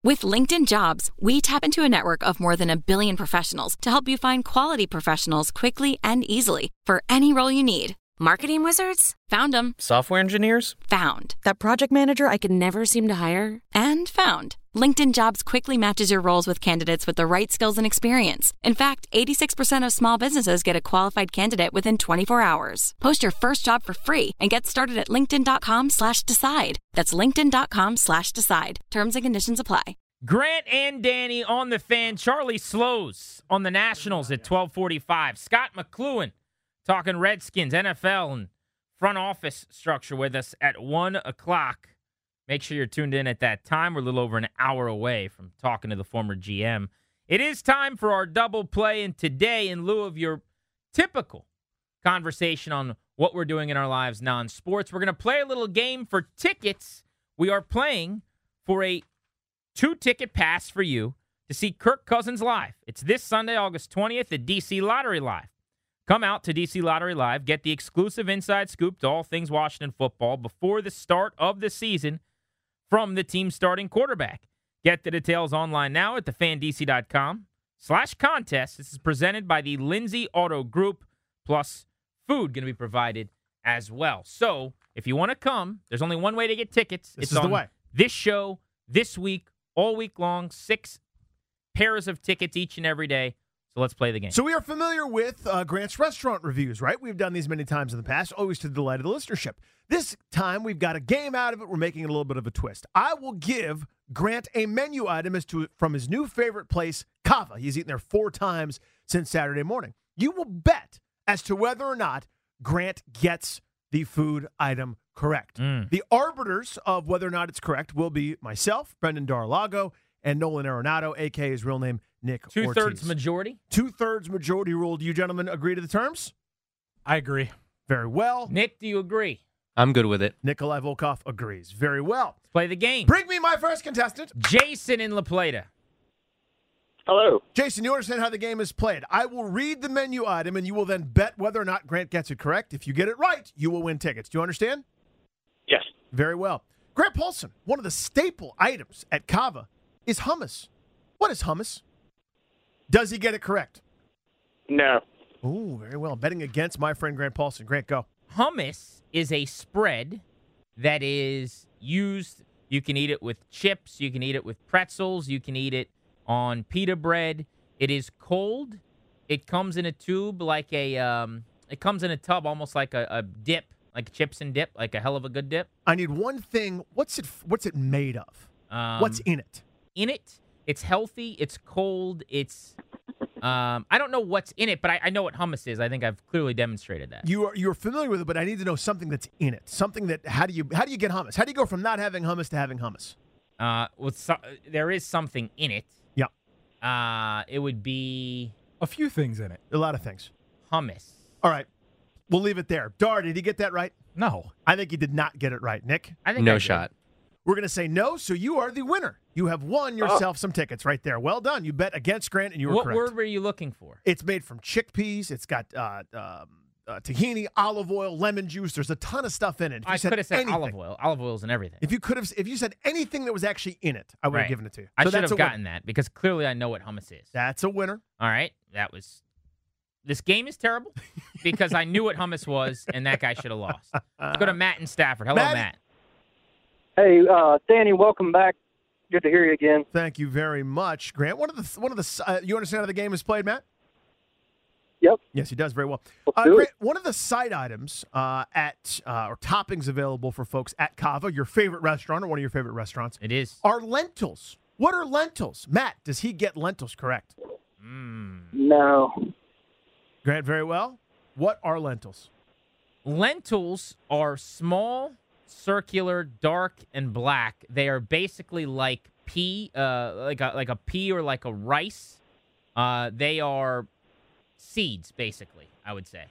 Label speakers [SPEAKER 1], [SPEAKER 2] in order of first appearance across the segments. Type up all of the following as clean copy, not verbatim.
[SPEAKER 1] With LinkedIn Jobs, we tap into a network of more than 1 billion professionals to help you find quality professionals quickly and easily for any role you need. Marketing wizards? Found them.
[SPEAKER 2] Software engineers?
[SPEAKER 1] Found. That project manager I could never seem to hire? And found. LinkedIn Jobs quickly matches your roles with candidates with the right skills and experience. In fact, 86% of small businesses get a qualified candidate within 24 hours. Post your first job for free and get started at linkedin.com/decide. That's linkedin.com/decide. Terms and conditions apply.
[SPEAKER 3] Grant and Danny on the Fan. Charlie Slows on the Nationals at 12:45. Scott McLuhan talking Redskins, NFL, and front office structure with us at 1 o'clock. Make sure you're tuned in at that time. We're a little over an hour away from talking to the former GM. It is time for our double play, and today, in lieu of your typical conversation on what we're doing in our lives non-sports, we're going to play a little game for tickets. We are playing for a 2-ticket pass for you to see Kirk Cousins live. It's this Sunday, August 20th at DC Lottery Live. Come out to DC Lottery Live, get the exclusive inside scoop to all things Washington football before the start of the season from the team's starting quarterback. Get the details online now at thefandc.com/contest. This is presented by the Lindsay Auto Group, plus food going to be provided as well. So if you want to come, there's only one way to get tickets.
[SPEAKER 4] This is the way.
[SPEAKER 3] This show, this week, all week long, 6 pairs of tickets each and every day. So let's play the game.
[SPEAKER 4] So we are familiar with Grant's restaurant reviews, right? We've done these many times in the past, always to the delight of the listenership. This time, we've got a game out of it. We're making it a little bit of a twist. I will give Grant a menu item from his new favorite place, Cava. He's eaten there 4 times since Saturday morning. You will bet as to whether or not Grant gets the food item correct. The arbiters of whether or not it's correct will be myself, Brendan Dar-a-Lago, and Nolan Arenado, a.k.a. his real name, Nick Ortiz.
[SPEAKER 3] 2/3 majority?
[SPEAKER 4] 2/3 majority rule. Do you gentlemen agree to the terms?
[SPEAKER 5] I agree.
[SPEAKER 4] Very well.
[SPEAKER 3] Nick, do you agree?
[SPEAKER 2] I'm good with it.
[SPEAKER 4] Nikolai Volkov agrees. Very well.
[SPEAKER 3] Let's play the game.
[SPEAKER 4] Bring me my first contestant.
[SPEAKER 3] Jason in La Plata.
[SPEAKER 6] Hello.
[SPEAKER 4] Jason, you understand how the game is played. I will read the menu item, and you will then bet whether or not Grant gets it correct. If you get it right, you will win tickets. Do you understand?
[SPEAKER 6] Yes.
[SPEAKER 4] Very well. Grant Paulson, one of the staple items at Cava is hummus. What is hummus? Does he get it correct?
[SPEAKER 6] No.
[SPEAKER 4] Ooh, very well. Betting against my friend Grant Paulson. Grant, go.
[SPEAKER 3] Hummus is a spread that is used. You can eat it with chips. You can eat it with pretzels. You can eat it on pita bread. It is cold. It comes in a tube like a. It comes in a tub almost like a dip, like chips and dip, like a hell of a good dip.
[SPEAKER 4] I need one thing. What's it made of? What's in it?
[SPEAKER 3] In it, it's healthy. It's cold. It's. I don't know what's in it, but I know what hummus is. I think I've clearly demonstrated that.
[SPEAKER 4] You're familiar with it, but I need to know something that's in it. Something that how do you get hummus? How do you go from not having hummus to having hummus?
[SPEAKER 3] There is something in it.
[SPEAKER 4] Yeah.
[SPEAKER 3] It would be
[SPEAKER 5] A few things in it.
[SPEAKER 4] A lot of things.
[SPEAKER 3] hummus.
[SPEAKER 4] All right. We'll leave it there. Dar, did he get that right?
[SPEAKER 5] No.
[SPEAKER 4] I think he did not get it right. Nick?
[SPEAKER 3] I think I
[SPEAKER 2] No
[SPEAKER 3] did.
[SPEAKER 2] shot.
[SPEAKER 4] We're going to say no, so you are the winner. You have won yourself some tickets right there. Well done. You bet against Grant, and you were
[SPEAKER 3] What
[SPEAKER 4] correct.
[SPEAKER 3] word were you looking for?
[SPEAKER 4] It's made from chickpeas. It's got tahini, olive oil, lemon juice. There's a ton of stuff in it. If you
[SPEAKER 3] I could have said
[SPEAKER 4] anything,
[SPEAKER 3] olive oil. Olive oil's in everything.
[SPEAKER 4] If you said anything that was actually in it, I would have
[SPEAKER 3] Right.
[SPEAKER 4] given it to you.
[SPEAKER 3] I
[SPEAKER 4] So
[SPEAKER 3] should
[SPEAKER 4] that's
[SPEAKER 3] have
[SPEAKER 4] a winner.
[SPEAKER 3] gotten that because clearly I know what hummus is.
[SPEAKER 4] That's a winner.
[SPEAKER 3] All right. This game is terrible because I knew what hummus was, and that guy should have lost. Let's go to Matt in Stafford. Hello,
[SPEAKER 4] Matt.
[SPEAKER 6] Hey, Danny, welcome back. Good to hear you again.
[SPEAKER 4] Thank you very much, Grant. One of the you understand how the game is played, Matt?
[SPEAKER 6] Yep.
[SPEAKER 4] Yes, he does very well.
[SPEAKER 6] Let's do
[SPEAKER 4] Grant,
[SPEAKER 6] it.
[SPEAKER 4] one of the side items or toppings available for folks at Cava, your favorite restaurant or one of your favorite restaurants,
[SPEAKER 3] It is.
[SPEAKER 4] are lentils. What are lentils? Matt, does he get lentils correct?
[SPEAKER 6] No.
[SPEAKER 4] Grant, very well. What are lentils?
[SPEAKER 3] Lentils are small, circular, dark, and black. They are basically like pea, like a pea or like a rice. They are seeds, basically, I would say.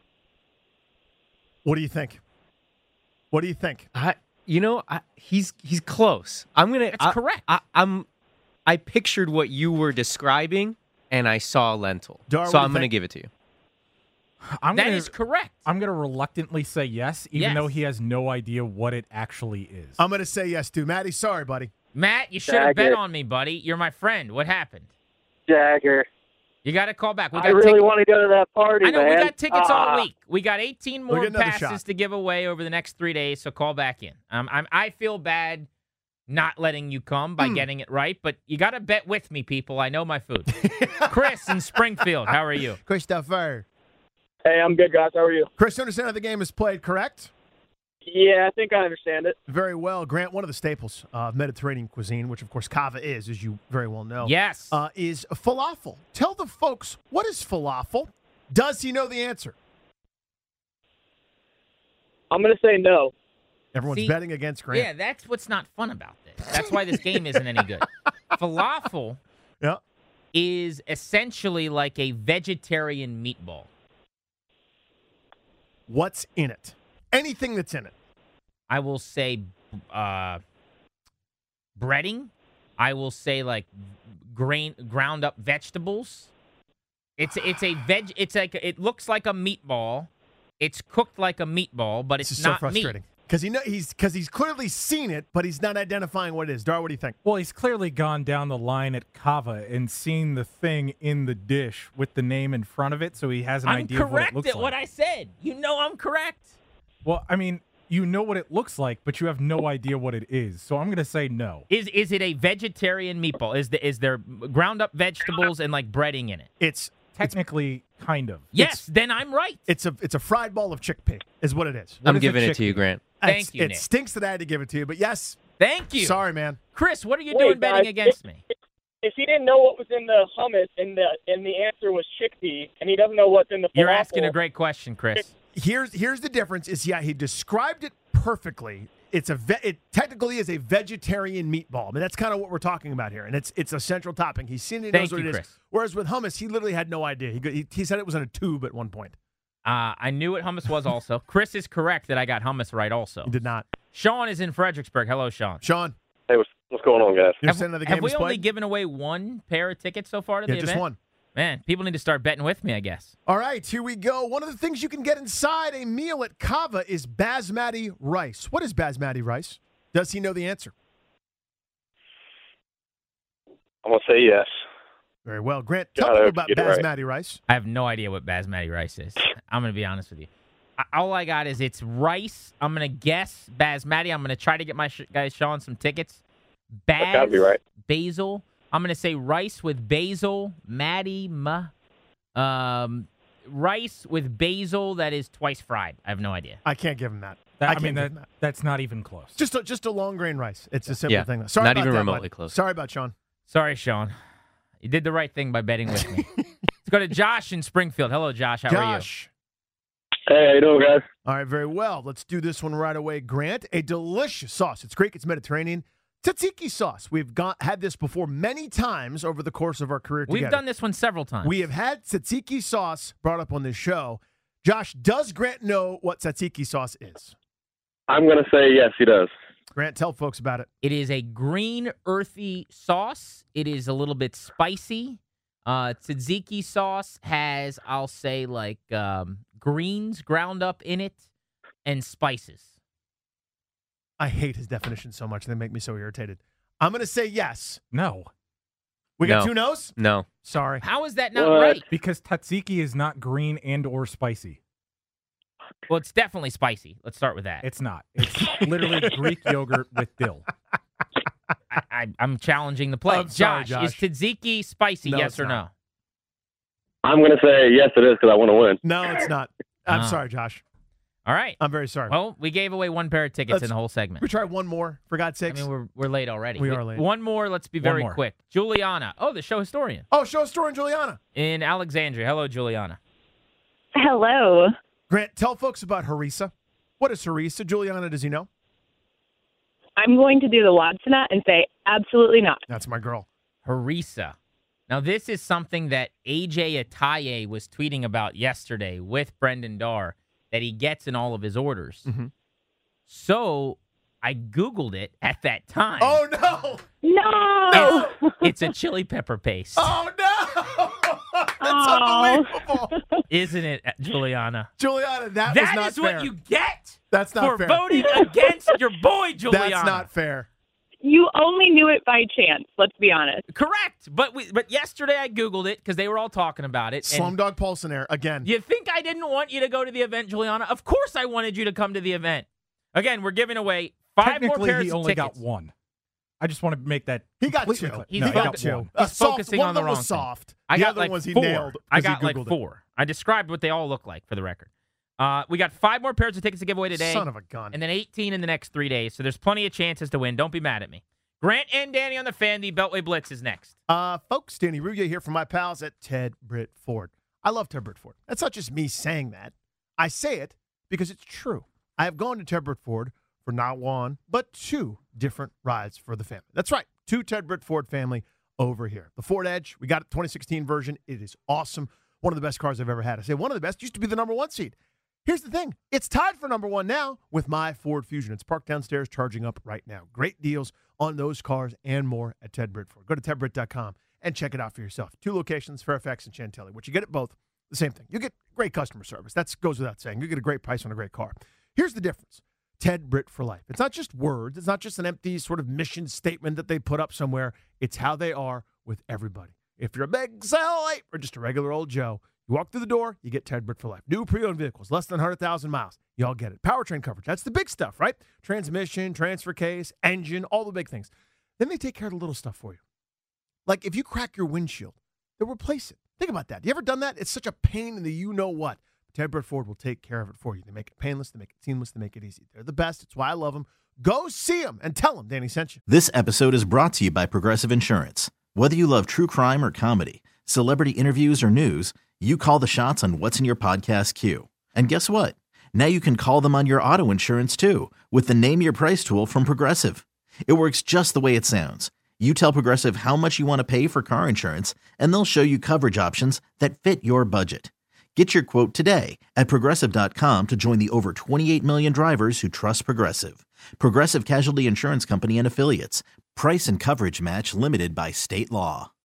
[SPEAKER 4] What do you think? What do you think?
[SPEAKER 2] He's close.
[SPEAKER 3] That's correct.
[SPEAKER 2] I pictured what you were describing, and I saw a lentil.
[SPEAKER 4] Dar,
[SPEAKER 2] So
[SPEAKER 4] what do
[SPEAKER 2] I'm
[SPEAKER 4] you
[SPEAKER 2] going to
[SPEAKER 4] think?
[SPEAKER 2] give it to you.
[SPEAKER 3] That is correct.
[SPEAKER 5] I'm going to reluctantly say yes, even
[SPEAKER 3] Yes.
[SPEAKER 5] though he has no idea what it actually is.
[SPEAKER 4] I'm going to say yes, too. Maddie, sorry, buddy.
[SPEAKER 3] Matt, you should have bet
[SPEAKER 6] Jagger.
[SPEAKER 3] on me, buddy. You're my friend. What happened?
[SPEAKER 6] Jagger.
[SPEAKER 3] You got to call back. We
[SPEAKER 6] I
[SPEAKER 3] got
[SPEAKER 6] really want to go to that party,
[SPEAKER 3] I know,
[SPEAKER 6] man.
[SPEAKER 3] we got tickets all week. We got 18
[SPEAKER 4] We'll
[SPEAKER 3] more
[SPEAKER 4] get another
[SPEAKER 3] passes
[SPEAKER 4] shot.
[SPEAKER 3] to give away over the next 3 days, so call back in. I feel bad not letting you come by getting it right, but you got to bet with me, people. I know my food. Chris in Springfield, how are you?
[SPEAKER 4] Christopher.
[SPEAKER 6] Hey, I'm good, guys. How are you?
[SPEAKER 4] Chris, you understand how the game is played, correct?
[SPEAKER 6] Yeah, I think I understand it.
[SPEAKER 4] Very well. Grant, one of the staples of Mediterranean cuisine, which of course kava is, as you very well know,
[SPEAKER 3] Yes.
[SPEAKER 4] is falafel. Tell the folks, what is falafel? Does he know the answer?
[SPEAKER 6] I'm going to say no.
[SPEAKER 4] Everyone's
[SPEAKER 3] See,
[SPEAKER 4] betting against Grant.
[SPEAKER 3] Yeah, that's what's not fun about this. That's why this game isn't any good. Falafel
[SPEAKER 4] Yeah.
[SPEAKER 3] is essentially like a vegetarian meatball.
[SPEAKER 4] What's in it? Anything that's in it.
[SPEAKER 3] I will say breading. I will say like ground up vegetables. It's a veg. It's like it looks like a meatball. It's cooked like a meatball, but
[SPEAKER 4] This
[SPEAKER 3] it's
[SPEAKER 4] is so
[SPEAKER 3] not
[SPEAKER 4] frustrating.
[SPEAKER 3] meat.
[SPEAKER 4] Because he's clearly seen it, but he's not identifying what it is. Dar, what do you think?
[SPEAKER 5] Well, he's clearly gone down the line at Kava and seen the thing in the dish with the name in front of it, so he has an
[SPEAKER 3] I'm
[SPEAKER 5] idea of what it
[SPEAKER 3] correct
[SPEAKER 5] looks
[SPEAKER 3] at
[SPEAKER 5] like.
[SPEAKER 3] what I said. You know I'm correct.
[SPEAKER 5] Well, I mean, you know what it looks like, but you have no idea what it is. So I'm going to say no.
[SPEAKER 3] Is it a vegetarian meatball? Is there ground up vegetables and like breading in it?
[SPEAKER 4] It's
[SPEAKER 5] Technically, kind of.
[SPEAKER 3] Yes, then I'm right.
[SPEAKER 4] it's a fried ball of chickpea, is what it is.
[SPEAKER 5] What
[SPEAKER 2] I'm
[SPEAKER 5] is a
[SPEAKER 2] giving it to you,
[SPEAKER 5] chickpea?
[SPEAKER 2] Grant.
[SPEAKER 3] Thank you,
[SPEAKER 4] It
[SPEAKER 3] Nick.
[SPEAKER 4] stinks that I had to give it to you, but yes.
[SPEAKER 3] Thank you.
[SPEAKER 4] Sorry, man.
[SPEAKER 3] Chris, what are you
[SPEAKER 6] Wait,
[SPEAKER 3] doing betting
[SPEAKER 6] guys,
[SPEAKER 3] against me?
[SPEAKER 6] If he didn't know what was in the hummus and the answer was chickpea, and he doesn't know what's in the
[SPEAKER 3] You're
[SPEAKER 6] falafel,
[SPEAKER 3] asking a great question, Chris.
[SPEAKER 4] Here's the difference. Is he described it perfectly. It technically is a vegetarian meatball. I mean, that's kind of what we're talking about here, and it's a central topping. He's seen it, he knows
[SPEAKER 3] Thank
[SPEAKER 4] what
[SPEAKER 3] you,
[SPEAKER 4] it is.
[SPEAKER 3] Chris.
[SPEAKER 4] Whereas with hummus, he literally had no idea. He said it was in a tube at one point.
[SPEAKER 3] I knew what hummus was also. Chris is correct that I got hummus right also.
[SPEAKER 4] He did not.
[SPEAKER 3] Sean is in Fredericksburg. Hello, Sean.
[SPEAKER 4] Sean,
[SPEAKER 7] Hey, what's going on, guys?
[SPEAKER 4] you understand how the game
[SPEAKER 3] Have we
[SPEAKER 4] is
[SPEAKER 3] only
[SPEAKER 4] played?
[SPEAKER 3] given away one pair of tickets so far to
[SPEAKER 4] Yeah,
[SPEAKER 3] the
[SPEAKER 4] just
[SPEAKER 3] event?
[SPEAKER 4] one.
[SPEAKER 3] Man, people need to start betting with me, I guess.
[SPEAKER 4] All right, here we go. One of the things you can get inside a meal at Kava is basmati rice. What is basmati rice? Does he know the answer?
[SPEAKER 7] I'm going to say yes.
[SPEAKER 4] Very well. Grant, tell
[SPEAKER 7] Got
[SPEAKER 4] people
[SPEAKER 7] it.
[SPEAKER 4] about
[SPEAKER 7] Get it right.
[SPEAKER 4] basmati rice.
[SPEAKER 3] I have no idea what basmati rice is. I'm going to be honest with you. All I got is it's rice. I'm going to guess basmati. I'm going to try to get my guys Sean some tickets.
[SPEAKER 7] That's gotta be right.
[SPEAKER 3] Basil. I'm going to say rice with basil. Rice with basil that is twice fried. I have no idea.
[SPEAKER 4] I can't give him that.
[SPEAKER 5] I
[SPEAKER 4] can't
[SPEAKER 5] mean,
[SPEAKER 4] give him that.
[SPEAKER 5] that's not even close.
[SPEAKER 4] Just a long grain rice. It's a simple
[SPEAKER 2] Yeah,
[SPEAKER 4] thing. Sorry
[SPEAKER 2] not
[SPEAKER 4] about
[SPEAKER 2] even
[SPEAKER 4] that,
[SPEAKER 2] remotely
[SPEAKER 4] bud.
[SPEAKER 2] close.
[SPEAKER 4] Sorry about Sean.
[SPEAKER 3] Sorry, Sean. You did the right thing by betting with me. Let's go to Josh in Springfield. Hello, Josh. How are you?
[SPEAKER 4] Josh.
[SPEAKER 7] Hey, how you doing, guys?
[SPEAKER 4] All right, very well. Let's do this one right away. Grant, a delicious sauce. It's Greek. It's Mediterranean. Tzatziki sauce. We've had this before many times over the course of our career together.
[SPEAKER 3] We've done this one several times.
[SPEAKER 4] We have had tzatziki sauce brought up on this show. Josh, does Grant know what tzatziki sauce is?
[SPEAKER 7] I'm going to say yes, he does.
[SPEAKER 4] Grant, tell folks about it.
[SPEAKER 3] It is a green, earthy sauce. It is a little bit spicy. Tzatziki sauce has, I'll say, like greens ground up in it and spices.
[SPEAKER 4] I hate his definition so much. They make me so irritated. I'm going to say yes.
[SPEAKER 5] No,
[SPEAKER 4] We got
[SPEAKER 2] No.
[SPEAKER 4] two no's?
[SPEAKER 2] No.
[SPEAKER 4] Sorry.
[SPEAKER 3] How is that not
[SPEAKER 7] What?
[SPEAKER 3] right?
[SPEAKER 5] because tzatziki is not green and or spicy.
[SPEAKER 3] Well, it's definitely spicy. Let's start with that.
[SPEAKER 5] It's not. It's literally Greek yogurt with dill.
[SPEAKER 3] I'm challenging the play.
[SPEAKER 4] I'm sorry,
[SPEAKER 3] Josh, is
[SPEAKER 4] Josh.
[SPEAKER 3] tzatziki spicy,
[SPEAKER 4] No,
[SPEAKER 3] yes
[SPEAKER 4] it's
[SPEAKER 3] or
[SPEAKER 4] not.
[SPEAKER 3] no?
[SPEAKER 7] I'm going to say yes, it is, because I want to win.
[SPEAKER 4] No, it's not. I'm
[SPEAKER 3] Ah.
[SPEAKER 4] sorry, Josh.
[SPEAKER 3] All right.
[SPEAKER 4] I'm very sorry.
[SPEAKER 3] Well, we gave away one pair of tickets in the whole segment.
[SPEAKER 4] We try one more, for God's
[SPEAKER 3] I
[SPEAKER 4] sakes.
[SPEAKER 3] mean, we're late already.
[SPEAKER 4] We are late.
[SPEAKER 3] One more. Let's be
[SPEAKER 5] One
[SPEAKER 3] very
[SPEAKER 5] more.
[SPEAKER 3] quick. Juliana. Oh, the show historian
[SPEAKER 4] Oh, show us story in Juliana.
[SPEAKER 3] in Alexandria. Hello, Juliana.
[SPEAKER 8] Hello.
[SPEAKER 4] Grant, tell folks about harissa. What is harissa? Juliana, does he know?
[SPEAKER 8] I'm going to do the Wadsonat and say absolutely not.
[SPEAKER 4] That's my girl.
[SPEAKER 3] Harissa. Now, this is something that AJ Ataye was tweeting about yesterday with Brendan Darr that he gets in all of his orders.
[SPEAKER 4] Mhm.
[SPEAKER 3] So I Googled it at that time.
[SPEAKER 4] Oh, no.
[SPEAKER 8] No.
[SPEAKER 3] It's a chili pepper paste.
[SPEAKER 4] Oh, no. That's
[SPEAKER 8] Oh.
[SPEAKER 4] unbelievable.
[SPEAKER 3] Isn't it, Juliana?
[SPEAKER 4] Juliana, that was
[SPEAKER 3] That
[SPEAKER 4] not
[SPEAKER 3] is
[SPEAKER 4] fair.
[SPEAKER 3] what you get
[SPEAKER 4] That's not
[SPEAKER 3] for
[SPEAKER 4] fair.
[SPEAKER 3] voting against your boy, Juliana.
[SPEAKER 4] That's not fair.
[SPEAKER 8] You only knew it by chance, let's be honest.
[SPEAKER 3] Correct. But yesterday I Googled it because they were all talking about it.
[SPEAKER 4] Slumdog Pulsinaire, again.
[SPEAKER 3] You think I didn't want you to go to the event, Juliana? Of course I wanted you to come to the event. Again, we're giving away 5 more pairs of tickets.
[SPEAKER 5] Technically, he only got one. I just want to make that
[SPEAKER 4] He got
[SPEAKER 5] completely
[SPEAKER 4] two.
[SPEAKER 5] clear.
[SPEAKER 3] He's
[SPEAKER 5] No, he got
[SPEAKER 3] focusing-
[SPEAKER 5] one.
[SPEAKER 3] He's focusing
[SPEAKER 4] one
[SPEAKER 3] on
[SPEAKER 4] of
[SPEAKER 3] the
[SPEAKER 4] them
[SPEAKER 3] wrong
[SPEAKER 4] was
[SPEAKER 3] thing.
[SPEAKER 4] soft.
[SPEAKER 3] I
[SPEAKER 4] The
[SPEAKER 3] got
[SPEAKER 4] other
[SPEAKER 3] like
[SPEAKER 4] ones he
[SPEAKER 3] 4.
[SPEAKER 4] nailed.
[SPEAKER 3] I
[SPEAKER 4] 'cause he
[SPEAKER 3] got like
[SPEAKER 4] Googled it.
[SPEAKER 3] 4. I described what they all look like for the record. We got 5 more pairs of tickets to give away today.
[SPEAKER 4] Son of a gun.
[SPEAKER 3] And then 18 in the next 3 days. So there's plenty of chances to win. Don't be mad at me. Grant and Danny on the Fan. The Beltway Blitz is next.
[SPEAKER 4] Folks, Danny Ruggier here from my pals at Ted Britt Ford. I love Ted Britt Ford. That's not just me saying that. I say it because it's true. I have gone to Ted Britt Ford for not one, but 2 different rides for the family. That's right. 2 Ted Britt Ford family over here. The Ford Edge, we got a 2016 version. It is awesome. One of the best cars I've ever had. I say one of the best. Used to be the number 1 seat. Here's the thing. It's tied for number 1 now with my Ford Fusion. It's parked downstairs, charging up right now. Great deals on those cars and more at Ted Britt Ford. Go to tedbritt.com and check it out for yourself. 2 locations, Fairfax and Chantilly, which you get at both. The same thing. You get great customer service. That goes without saying. You get a great price on a great car. Here's the difference. Ted Britt for life. It's not just words. It's not just an empty sort of mission statement that they put up somewhere. It's how they are with everybody. If you're a big Sally or just a regular old Joe, you walk through the door, you get Ted Britt for life. New pre-owned vehicles, less than 100,000 miles. You all get it. Powertrain coverage. That's the big stuff, right? Transmission, transfer case, engine, all the big things. Then they take care of the little stuff for you. Like if you crack your windshield, they'll replace it. Think about that. You ever done that? It's such a pain in the you-know-what. Ted Britt Ford will take care of it for you. They make it painless. They make it seamless. They make it easy. They're the best. It's why I love them. Go see them and tell them Danny sent you.
[SPEAKER 9] This episode is brought to you by Progressive Insurance. Whether you love true crime or comedy, celebrity interviews or news, you call the shots on what's in your podcast queue. And guess what? Now you can call them on your auto insurance too with the Name Your Price tool from Progressive. It works just the way it sounds. You tell Progressive how much you want to pay for car insurance, and they'll show you coverage options that fit your budget. Get your quote today at Progressive.com to join the over 28 million drivers who trust Progressive. Progressive Casualty Insurance Company and Affiliates. Price and coverage match limited by state law.